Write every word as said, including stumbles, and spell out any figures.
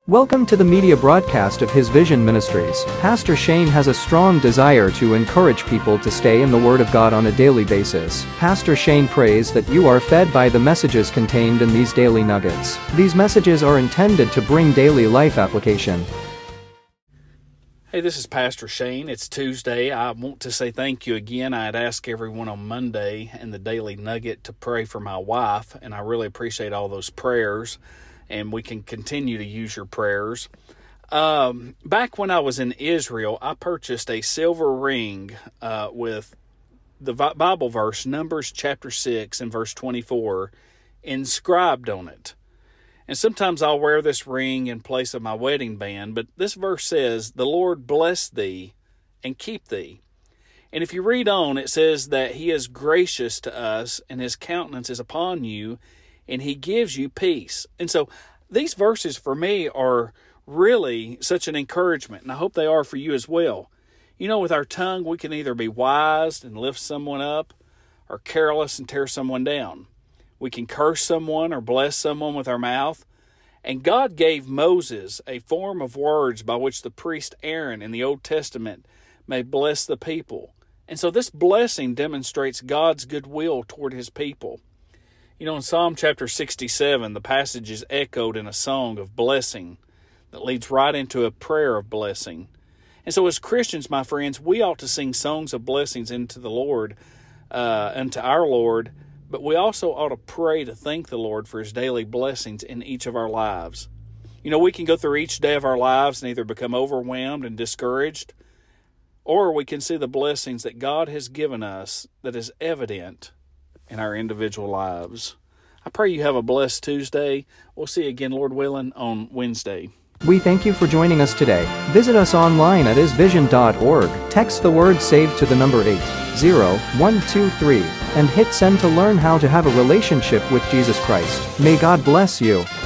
Welcome to the media broadcast of His Vision Ministries. Pastor Shane has a strong desire to encourage people to stay in the Word of God on a daily basis. Pastor Shane prays that you are fed by the messages contained in these daily nuggets. These messages are intended to bring daily life application. Hey, this is Pastor Shane. It's Tuesday. I want to say thank you again. I had asked everyone on Monday in the Daily Nugget to pray for my wife, and I really appreciate all those prayers. And we can continue to use your prayers. Um, back when I was in Israel, I purchased a silver ring uh, with the Bible verse, Numbers chapter six and verse twenty-four, inscribed on it. And sometimes I'll wear this ring in place of my wedding band, but this verse says, "The Lord bless thee and keep thee." And if you read on, it says that He is gracious to us and His countenance is upon you, and He gives you peace. And so these verses for me are really such an encouragement, and I hope they are for you as well. You know, with our tongue, we can either be wise and lift someone up, or careless and tear someone down. We can curse someone or bless someone with our mouth. And God gave Moses a form of words by which the priest Aaron in the Old Testament may bless the people. And so this blessing demonstrates God's goodwill toward His people. You know, in Psalm chapter sixty-seven, the passage is echoed in a song of blessing that leads right into a prayer of blessing. And so as Christians, my friends, we ought to sing songs of blessings into the Lord, uh, unto our Lord, but we also ought to pray to thank the Lord for His daily blessings in each of our lives. You know, we can go through each day of our lives and either become overwhelmed and discouraged, or we can see the blessings that God has given us that is evident in our individual lives. I pray you have a blessed Tuesday. We'll see you again, Lord willing, on Wednesday. We thank you for joining us today. Visit us online at is vision dot org. Text the word SAVE to the number eight zero one two three and hit send to learn how to have a relationship with Jesus Christ. May God bless you.